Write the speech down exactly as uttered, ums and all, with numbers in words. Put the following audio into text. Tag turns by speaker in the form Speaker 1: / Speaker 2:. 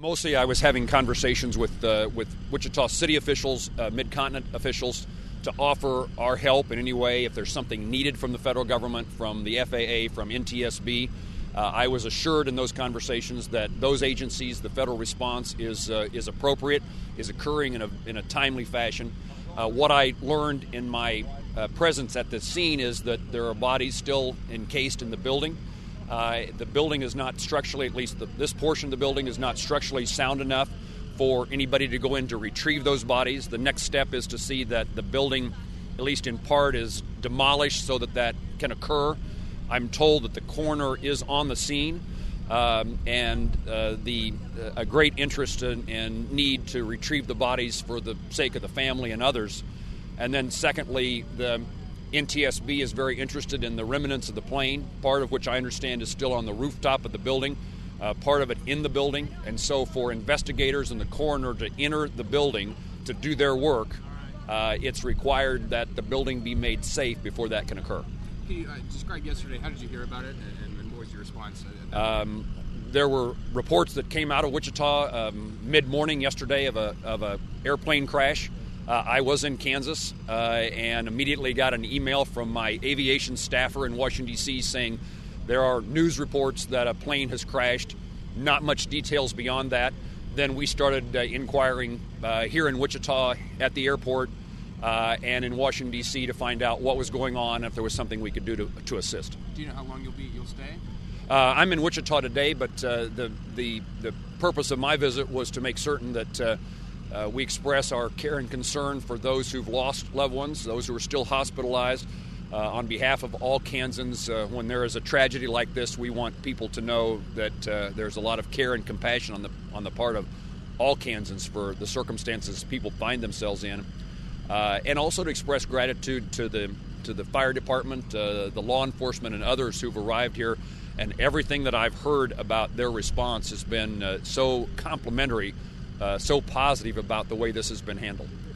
Speaker 1: Mostly I was having conversations with uh, with Wichita city officials, uh, Mid-Continent officials, to offer our help in any way if there's something needed from the federal government, from the F A A, from N T S B. Uh, I was assured in those conversations that those agencies, the federal response is uh, is appropriate, is occurring in a in a timely fashion. Uh, what I learned in my uh, presence at the scene is that there are bodies still encased in the building. Uh, the building is not structurally, at least the, this portion of the building is not structurally sound enough for anybody to go in to retrieve those bodies. The next step is to see that the building, at least in part, is demolished so that that can occur. I'm told that the coroner is on the scene, um, and uh, the uh, a great interest in, and need to retrieve the bodies for the sake of the family and others. And then secondly, the N T S B is very interested in the remnants of the plane, part of which I understand is still on the rooftop of the building, uh, part of it in the building. And so for investigators and the coroner to enter the building to do their work, uh, it's required that the building be made safe before that can occur.
Speaker 2: Can you uh, describe yesterday, how did you hear about it, and, and what was your response?
Speaker 1: Um, there were reports that came out of Wichita um, mid-morning yesterday of a of a airplane crash. Uh, I was in Kansas uh, and immediately got an email from my aviation staffer in Washington, D C saying there are news reports that a plane has crashed, not much details beyond that. Then we started uh, inquiring uh, here in Wichita at the airport uh, and in Washington, D C to find out what was going on, if there was something we could do to, to assist.
Speaker 2: Do you know how long you'll be? You'll stay?
Speaker 1: Uh, I'm in Wichita today, but uh, the, the, the purpose of my visit was to make certain that uh, Uh, we express our care and concern for those who've lost loved ones, those who are still hospitalized. Uh, on behalf of all Kansans, uh, when there is a tragedy like this, we want people to know that uh, there's a lot of care and compassion on the on the part of all Kansans for the circumstances people find themselves in, uh, and also to express gratitude to the to the fire department, uh, the law enforcement, and others who've arrived here. And everything that I've heard about their response has been uh, so complimentary. Uh, so positive about the way this has been handled.